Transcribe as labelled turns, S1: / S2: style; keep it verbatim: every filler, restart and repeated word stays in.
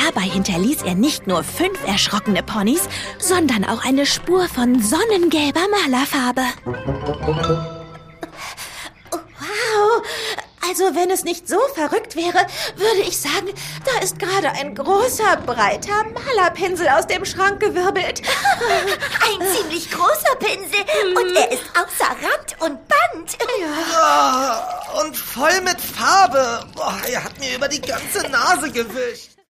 S1: Dabei hinterließ er nicht nur fünf erschrockene Ponys, sondern auch eine Spur von sonnengelber Malerfarbe. Wow! Also wenn es nicht so verrückt wäre, würde ich sagen, da ist gerade ein großer, breiter Malerpinsel aus dem Schrank gewirbelt.
S2: Ein ziemlich großer Pinsel und er ist außer Rand und Band.
S3: Ja, und voll mit Farbe. Boah, er hat mir über die ganze Nase gewischt.